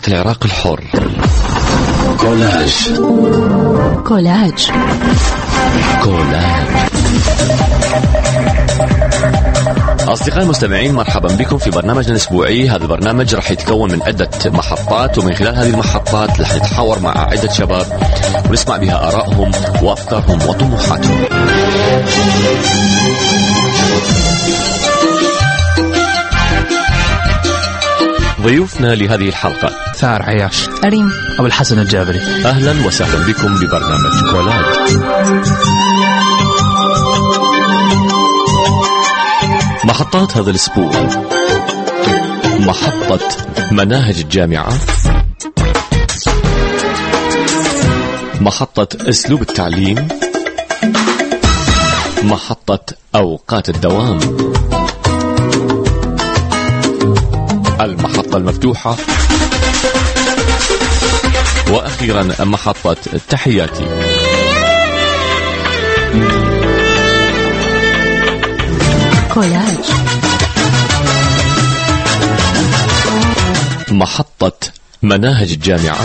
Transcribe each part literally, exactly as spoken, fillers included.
العراق الحر. كولاج كولاج كولاج. أصدقائي المستمعين، مرحبا بكم في برنامجنا الأسبوعي. هذا البرنامج راح يتكون من عدة محطات، ومن خلال هذه المحطات راح نتحاور مع عدة شباب ونسمع بها آرائهم وأفكارهم وطموحاتهم. ضيوفنا لهذه الحلقة ثار عياش، أريم، أبو الحسن الجابري. أهلا وسهلا بكم ببرنامج كولاج. محطات هذا الأسبوع: محطة مناهج الجامعة، محطة أسلوب التعليم، محطة أوقات الدوام، المحطة المفتوحة، وأخيرا محطة تحياتي. كولاج. محطة مناهج الجامعة.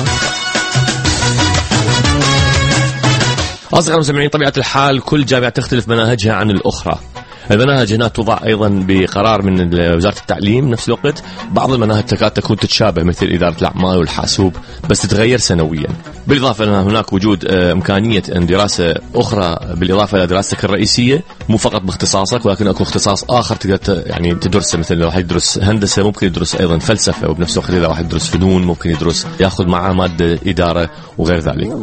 أصدقائي المستمعين، طبيعة الحال كل جامعة تختلف مناهجها عن الأخرى. المناهج هنا توضع أيضا بقرار من وزارة التعليم. نفس الوقت بعض المناهج تكاد تكون تتشابه، مثل إدارة الأعمال والحاسوب، بس تتغير سنويا. بالإضافة إلى هناك وجود إمكانية أن دراسة أخرى بالإضافة إلى دراستك الرئيسية، مو فقط باختصاصك، ولكن أكو اختصاص آخر تقدر يعني تدرسه. مثل لو واحد يدرس هندسة ممكن يدرس أيضا فلسفة، وبنفس الوقت إذا واحد يدرس فنون ممكن يدرس يأخذ معه مادة إدارة وغير ذلك.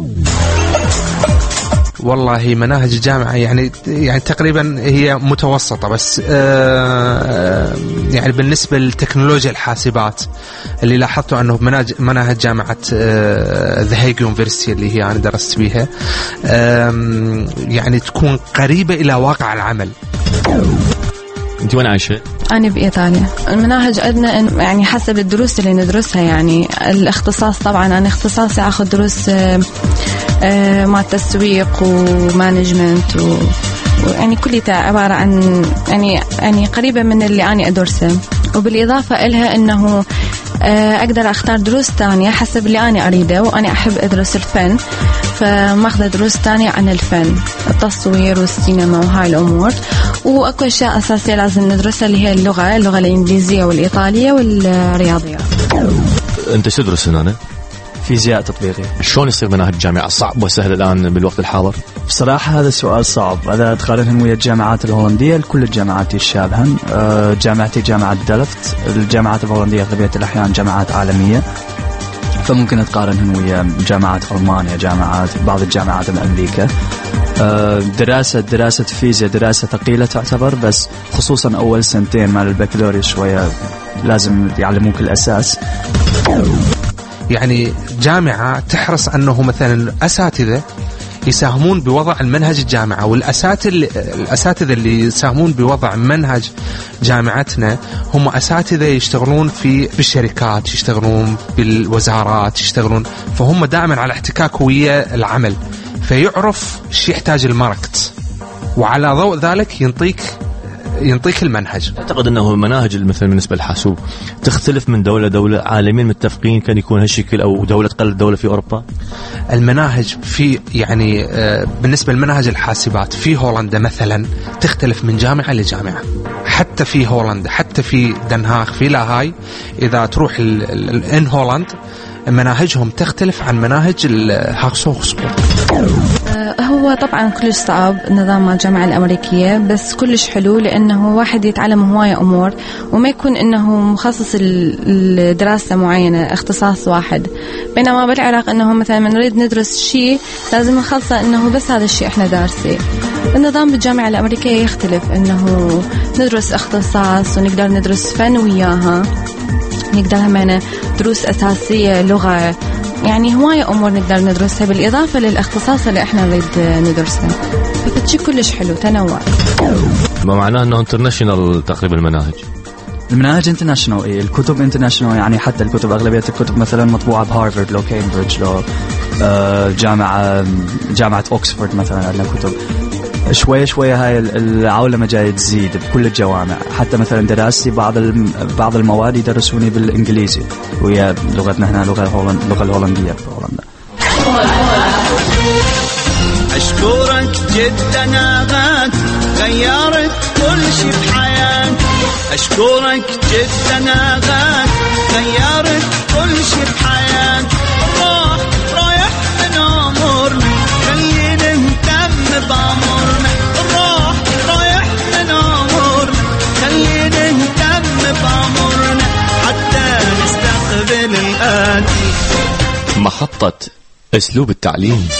والله مناهج الجامعة يعني يعني تقريبا هي متوسطة، بس آه يعني بالنسبة لتكنولوجيا الحاسبات اللي لاحظته أنه مناهج مناهج جامعة ذا هيج يونيفرسيتي اللي هي أنا درست بيها آه يعني تكون قريبة إلى واقع العمل. أنت وين عايشة؟ أنا بإيطاليا. المناهج عندنا يعني حسب الدروس اللي ندرسها. يعني الاختصاص، طبعا أنا اختصاصي أخذ دروس آه مع التسويق ومانجمنت و... ويعني كلها عبارة عن يعني يعني قريبة من اللي أنا أدرسه. وبالإضافة إلها إنه آه أقدر أختار دروس تانية حسب اللي أنا أريده، وأنا أحب أدرس الفن، فماخذ دروس تانية عن الفن، التصوير والسينما وهاي الأمور. وأكو أشياء أساسية لازم ندرسها اللي هي اللغة اللغة الإنجليزية والإيطالية والرياضيات. أنت شو تدرس هنا؟ فيزياء تطبيقية. شلون يصير مناهج الجامعة صعب وسهل الآن بالوقت الحاضر؟ بصراحة هذا السؤال صعب. إذا تقارنهم ويا الجامعات الهولندية، كل الجامعات يتشابهن. أه جامعتي جامعة دلفت. الجامعات الهولندية أغلبية الأحيان جامعات عالمية، فممكن تقارنهم ويا جامعات ألمانيا، جامعات بعض الجامعات من أمريكا. أه دراسة دراسة فيزياء دراسة ثقيلة تعتبر، بس خصوصا أول سنتين مع البكالوريوس شوية لازم يعلموك الأساس. يعني جامعة تحرص أنه مثلا الأساتذة يساهمون بوضع المنهج الجامعة، والأساتذة الأساتذة اللي يساهمون بوضع منهج جامعتنا هم أساتذة يشتغلون في بالشركات، يشتغلون بالوزارات، يشتغلون، فهم دائما على احتكاك ويا العمل، فيعرف شو يحتاج الماركت، وعلى ضوء ذلك ينطيك ينطيك المنهج. أعتقد أنه المناهج مثلا بالنسبة للحاسوب تختلف من دولة دولة. عالمين متفقين كان يكون هالشكل، أو دولة تقلد دولة في أوروبا؟ المناهج في يعني بالنسبة لمناهج الحاسبات في هولندا مثلا تختلف من جامعة لجامعة. حتى في هولندا، حتى في دنهاغ، في لاهاي، إذا تروح الإن هولند مناهجهم تختلف عن مناهج الهاغسوغسبورغ. هو طبعا كلش صعب نظام الجامعة الأمريكية، بس كلش حلو لأنه واحد يتعلم هواية أمور، وما يكون إنه مخصص الدراسة معينة اختصاص واحد. بينما بالعراق إنه مثلا من نريد ندرس شيء لازم نخلصه إنه بس هذا الشيء إحنا دارسيه. النظام بالجامعة الأمريكية يختلف، إنه ندرس اختصاص ونقدر ندرس فن وياها، نقدر همنا دروس أساسية، لغة، يعني هواية أمور نقدر ندرسها بالإضافة للاختصاص اللي إحنا نريد ندرسه. فكتشي كلش حلو، تنوع. ما معناه أنه انترناشنال تقريبا المناهج؟ المناهج انترناشنال، إيه الكتب انترناشنال. يعني حتى الكتب أغلبية الكتب مثلا مطبوعة بهارفارد، لو كامبريدج، لو آه جامعة جامعة أوكسفورد مثلا عندنا كتب. شوية شوية هاي العولمة جاية تزيد بكل الجوامع. حتى مثلا دراستي بعض بعض المواد يدرسوني بالإنجليزي وهي لغتنا هنا لغة هولند اللغة الهولندية في هولندا. أشكرك جدا نغات غيرت كل شي بحياتي. أشكرك جدا نغات غيرت كل شي بحياتي. راح رايح من أمورنا خلينا نهتم بأمورنا. راح رايح من أمورنا خلينا نهتم بأمورنا حتى نستقبل الآتي. محطة أسلوب التعليم.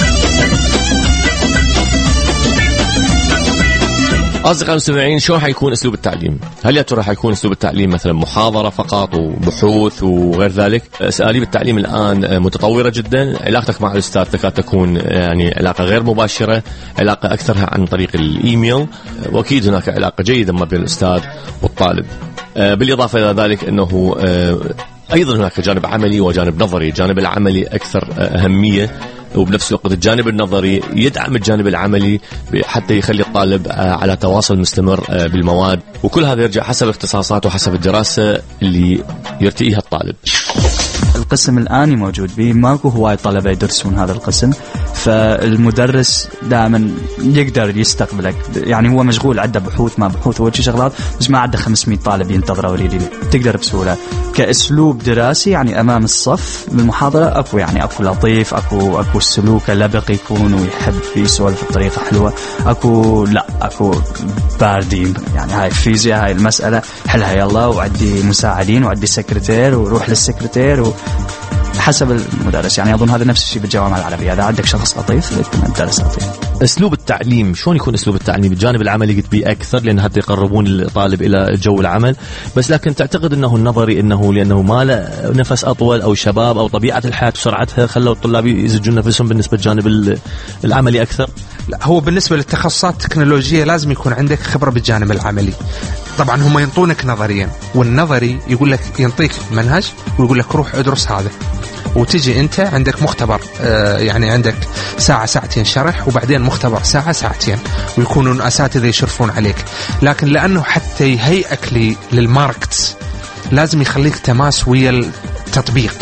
أصدقائي المستمعين، شو حيكون أسلوب التعليم؟ هل يا ترى حيكون أسلوب التعليم مثلا محاضرة فقط وبحوث وغير ذلك؟ أساليب التعليم الآن متطورة جدا. علاقتك مع الأستاذ تكاد تكون يعني علاقة غير مباشرة، علاقة أكثرها عن طريق الإيميل، وأكيد هناك علاقة جيدة ما بين الأستاذ والطالب. بالإضافة إلى ذلك أنه أيضا هناك جانب عملي وجانب نظري. الجانب العملي أكثر أهمية، وبنفس الوقت الجانب النظري يدعم الجانب العملي حتى يخلي الطالب على تواصل مستمر بالمواد. وكل هذا يرجع حسب اختصاصاته وحسب الدراسة اللي يرتئيها الطالب. القسم الآني موجود به ماكو هواي طلبة يدرسون هذا القسم، فالمدرس دائما يقدر يستقبلك. يعني هو مشغول عنده بحوث ما بحوث وشي شغلات، بس ما عنده خمسمية طالب ينتظره ويريد تقدر بسهولة. كأسلوب دراسي يعني أمام الصف بالمحاضرة أكو يعني أكو لطيف، أكو أكو السلوك لبق يكون ويحب يسولف بطريقة حلوة. أكو لا أكو باردين، يعني هاي الفيزياء هاي المسألة حلها يلا وعدي مساعدين وعدي سكرتير وروح للسكرتير و حسب المدرس. يعني أظن هذا نفس الشيء بالجوامع العربية، إذا عندك شخص لطيف يكون الدرس لطيف. أسلوب التعليم شلون يكون أسلوب التعليم؟ بالجانب العملي قلت بيه أكثر لأن حتى يقربون الطالب إلى جو العمل، بس لكن تعتقد أنه النظري أنه لأنه ما له نفس أطول أو شباب أو طبيعة الحياة وسرعتها خلوا الطلاب يزجون نفسهم بالنسبة للجانب العملي أكثر؟ لا، هو بالنسبة للتخصصات التكنولوجية لازم يكون عندك خبرة بالجانب العملي. طبعا هم ينطونك نظريا، والنظري يقول لك ينطيك منهج ويقول لك روح ادرس هذا، وتجي أنت عندك مختبر آه يعني عندك ساعة ساعتين شرح وبعدين مختبر ساعة ساعتين، ويكونون أساتذة يشرفون عليك. لكن لأنه حتى يهيئك لي للماركت لازم يخليك تماس ويا التطبيق.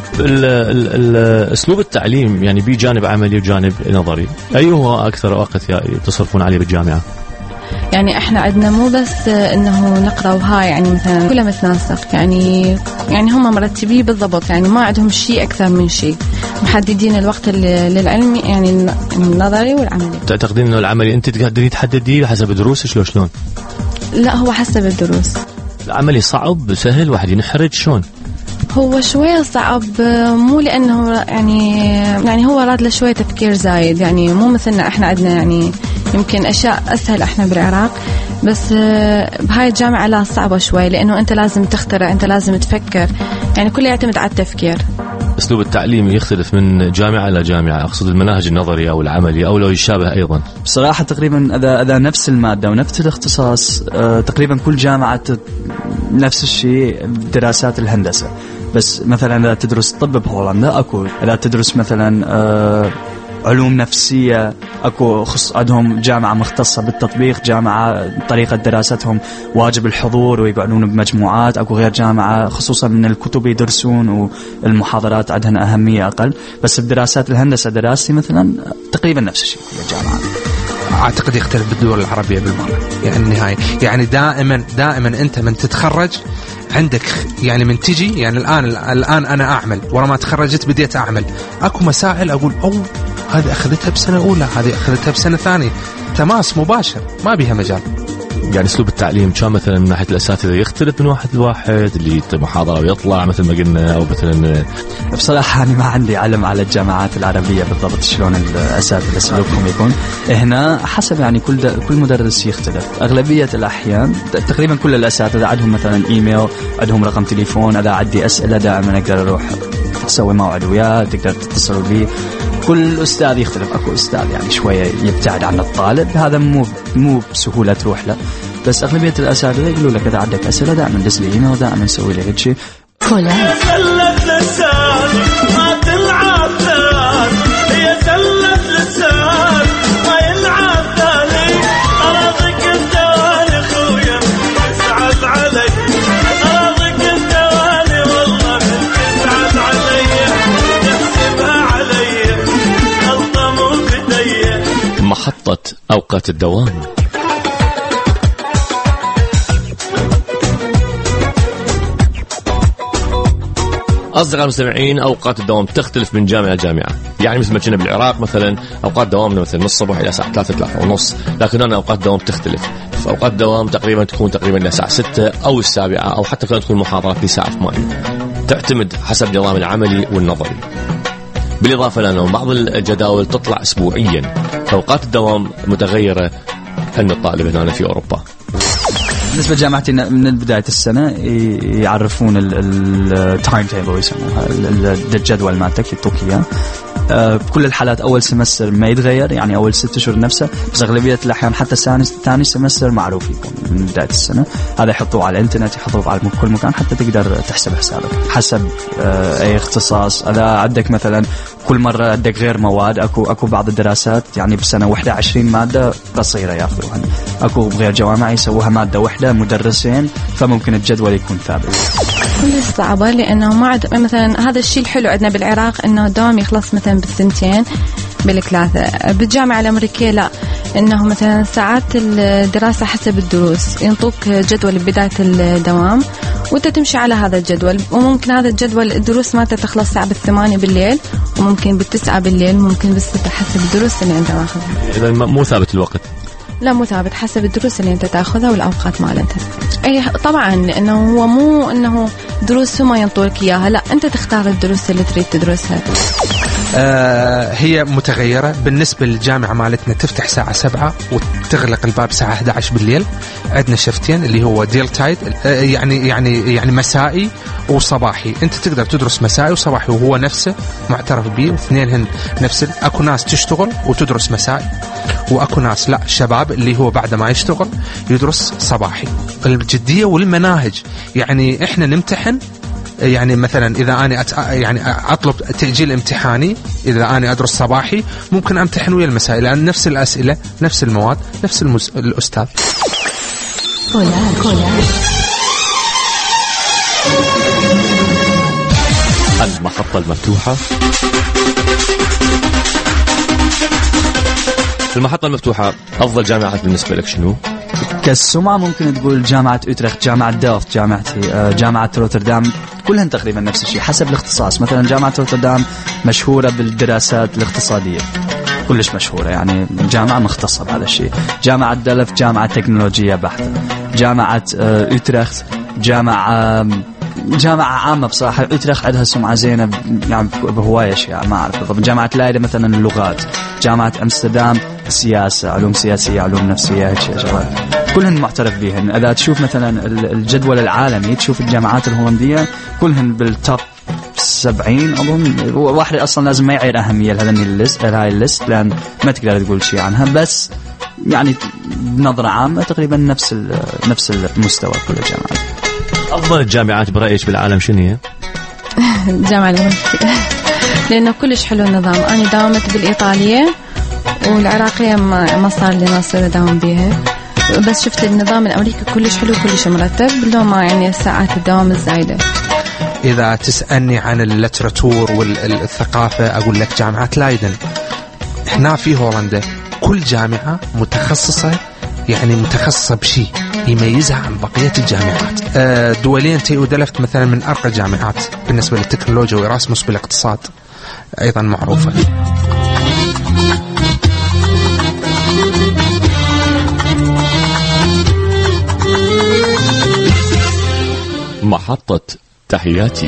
أسلوب التعليم يعني بيه جانب عملي وجانب نظري، أيهما أكثر وقت تصرفون عليه بالجامعة؟ يعني احنا عندنا مو بس انه نقرا وهاي، يعني مثلا كلها متناسق، يعني يعني هم مرتبين بالضبط، يعني ما عندهم شيء اكثر من شيء، محددين الوقت للعلمي يعني النظري والعملي. تعتقدين انه العملي انت تقدرين تحدديه حسب دروسك لو شلون؟ لا، هو حسب الدروس. العملي صعب سهل واحد ينحرج شلون؟ هو شوية صعب، مو لأنه يعني يعني هو راد له شوية تفكير زايد، يعني مو مثلنا احنا عندنا يعني يمكن أشياء أسهل احنا بالعراق، بس بهاي الجامعة لا صعبة شوي، لأنه أنت لازم تخترع، أنت لازم تفكر، يعني كله يعتمد على التفكير. أسلوب التعليم يختلف من جامعة إلى جامعة، أقصد المناهج النظرية أو العملي أو لو يشابه أيضا. بصراحة تقريبا إذا إذا نفس المادة ونفس الاختصاص اه تقريبا كل جامعة نفس الشيء بدراسات الهندسة. بس مثلا إذا تدرس طب بهولندا أكو، إذا تدرس مثلا اه علوم نفسية أكو خص عندهم جامعة مختصة بالتطبيق، جامعة طريقة دراستهم واجب الحضور ويقعدون بمجموعات، أكو غير جامعة خصوصا من الكتب يدرسون والمحاضرات عندهم أهمية أقل. بس بدراسات الهندسة دراستي مثلا تقريبا نفس الشيء في الجامعة. أعتقد يختلف بالدول العربية بالمرة، يعني النهاية يعني دائما دائما أنت من تتخرج عندك يعني من تجي يعني الآن الآن أنا أعمل ورا ما تخرجت بديت أعمل، أكو مسائل أقول أو هذه أخذتها بسنة أولى، هذه أخذتها بسنة ثانية، تماس مباشر ما بيها مجال. يعني أسلوب التعليم كان مثلا من ناحية الأساتذة يختلف من واحد لواحد، اللي محاضرة ويطلع مثل ما قلنا، أو مثلا بصراحة أنا ما عندي علم على الجامعات العربية بالضبط شلون الأساتذة سلوكهم يكون هنا، حسب يعني كل كل مدرس يختلف. أغلبية الأحيان تقريبا كل الأساتذة عندهم مثلا إيميل، عندهم رقم تليفون، إذا عندي أسئلة دائما أقدر أروح أسوي موعد وياه، تقدر تتصل بي. كل أستاذ يختلف، أكو أستاذ يعني شوية يبتعد عن الطالب، هذا مو مو بسهولة تروح له. بس أغلبية الأساتذة يقولوا لك إذا عندك أسئلة دائما دز لي إيميل، دائما نسوي لي هيك شيء. هي زلت لسان ما تلعب ثاني، هي زلت لسان ما يلعب ثاني، أوقات الدوام. أصدقائي المستمعين، أوقات الدوام تختلف من جامعة لجامعة. يعني مثل ما كنا بالعراق مثلا أوقات دوامنا مثلا من الصبح إلى الساعة ثلاثة ثلاثة ونص، لكن هنا أوقات الدوام تختلف. في أوقات الدوام تقريبا تكون تقريبا إلى الساعة ستة أو السابعة، أو حتى كانت تكون محاضرات لساعة ثمانية، تعتمد حسب نظام العملي والنظري. بالإضافة لأنه بعض الجداول تطلع أسبوعيا، فأوقات الدوام متغيرة عند الطالب هنا في أوروبا. بالنسبة لجامعتي من بداية السنة يعرفون التايم تيبل يسموها الجدول مالتك يعطوك إياه. بكل الحالات أول سمستر ما يتغير، يعني أول ست شهور نفسه، بس أغلبية الأحيان حتى ثاني ثاني سمستر معروف يكون من بداية السنة. هذا يحطوه على الإنترنت، يحطوه على كل مكان حتى تقدر تحسب حسابك حسب أي اختصاص. إذا عندك مثلا كل مرة عندك غير مواد، أكو أكو بعض الدراسات يعني بالسنة واحدة عشرين مادة قصيرة يأخذوها، أكو بغير جوامع يسووها مادة واحدة مدرسين، فممكن الجدول يكون ثابت. كل صعبة لأنه ما عد مثلا هذا الشيء الحلو عندنا بالعراق إنه الدوام يخلص مثلا بالسنتين بالثلاثة. بالجامعة الأمريكية لا، إنه مثلا ساعات الدراسة حسب الدروس، ينطوك جدول بداية الدوام وأنت تمشي على هذا الجدول، وممكن هذا الجدول الدروس ما تخلص ساعة بالثمانية بالليل، وممكن بالتسعة بالليل، ممكن بالستة حسب الدروس اللي أنت ماخذها. إذا مو ثابت الوقت؟ لا مو ثابت، حسب الدروس اللي أنت تأخذها والأوقات مالتها. أي طبعا إنه هو مو إنه دروس ما ينطولك إياها، لا أنت تختار الدروس اللي تريد تدرسها. آه هي متغيرة. بالنسبة للجامعة مالتنا تفتح ساعة سبعة وتغلق الباب ساعة أحد عشر بالليل. عندنا شفتين اللي هو ديل تايد، آه يعني يعني يعني مسائي وصباحي. أنت تقدر تدرس مسائي وصباحي وهو نفسه معترف به، واثنين هن نفس. أكو ناس تشتغل وتدرس مسائي، وأكو ناس لا شباب اللي هو بعد ما يشتغل يدرس صباحي. الجدية والمناهج يعني إحنا نمتحن، يعني مثلا إذا أنا أت... يعني أطلب تأجيل امتحاني، إذا أنا أدرس صباحي ممكن أمتحن ويا المسائل، لأن نفس الأسئلة نفس المواد نفس المز... الأستاذ. المحطة المفتوحة. المحطة المفتوحة أفضل جامعات بالنسبة لك شنو؟ كالسمعة ممكن تقول جامعة أوترخت، جامعة ديلفت، جامعتي جامعة روتردام، كلهن تقريبا نفس الشيء حسب الاختصاص. مثلا جامعة روتردام مشهورة بالدراسات الاقتصادية، كلش مشهورة، يعني جامعة مختصة بهذا الشيء. جامعة ديلفت جامعة تكنولوجية بحتة. جامعة أوترخت جامعة جامعة عامة بصراحة. أوترخت عندها سمعة زينة يعني بهواية أشياء ما أعرف بالضبط. جامعة لايدا مثلا اللغات. جامعة أمستردام سياسة، علوم سياسية، علوم نفسية، هيك شغلات كلهن معترف بهن. إذا تشوف مثلا الجدول العالمي، تشوف الجامعات الهولندية كلهن بالتوب سبعين أظن. واحد أصلا لازم ما يعير أهمية لهذا الليست، هاي الليست، لأن ما تقدر تقول شيء عنها، بس يعني بنظرة عامة تقريبا نفس نفس المستوى كل الجامعات. أفضل الجامعات برأيك بالعالم شنو هي؟ الجامعة الأمريكية، لأنه كلش حلو النظام. أنا داومت بالإيطالية والعراقية ما ما صار لي ناصر أداوم بيها، بس شفت النظام الأمريكي كلش حلو كلش مرتب، لو ما يعني ساعات الدوام الزايدة. إذا تسألني عن اللتراتور والثقافة أقول لك جامعة لايدن. إحنا في هولندا كل جامعة متخصصة، يعني متخصصة بشيء يميزها عن بقية الجامعات. دولين تي ودلفت مثلا من أرقى الجامعات بالنسبة للتكنولوجيا، وإراسموس بالاقتصاد أيضا معروفة. محطة تحياتي.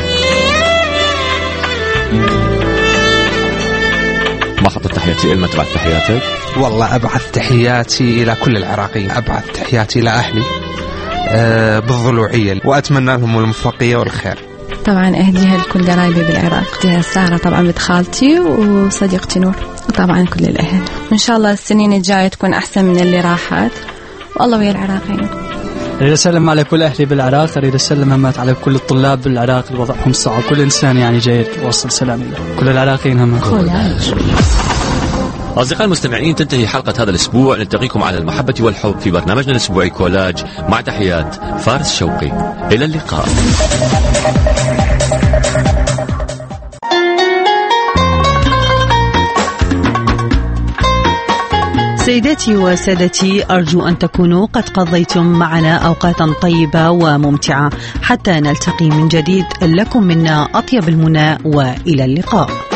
محطة تحياتي، إلما تبعث تحياتك؟ والله أبعث تحياتي إلى كل العراقيين، أبعث تحياتي إلى أهلي أه بالضلوعية، وأتمنى لهم الموفقية والخير. طبعا أهديها لكل قرايبي بالعراق، أهديها سارة طبعا بنت خالتي وصديقتي نور، وطبعا كل الأهل. وإن شاء الله السنين الجاية تكون أحسن من اللي راحت، والله ويا العراقيين. أريد أسلم على كل أهلي بالعراق، أريد أسلم همات على كل الطلاب بالعراق اللي وضعهم صعب، كل إنسان يعني جيد وصل سلامي كل العراقيين هم. أصدقائي المستمعين، تنتهي حلقة هذا الأسبوع. نلتقيكم على المحبة والحب في برنامجنا الأسبوعي كولاج، مع تحيات فارس شوقي. إلى اللقاء. سيداتي وسادتي، أرجو أن تكونوا قد قضيتم معنا أوقاتا طيبة وممتعة. حتى نلتقي من جديد، لكم منا أطيب المنى وإلى اللقاء.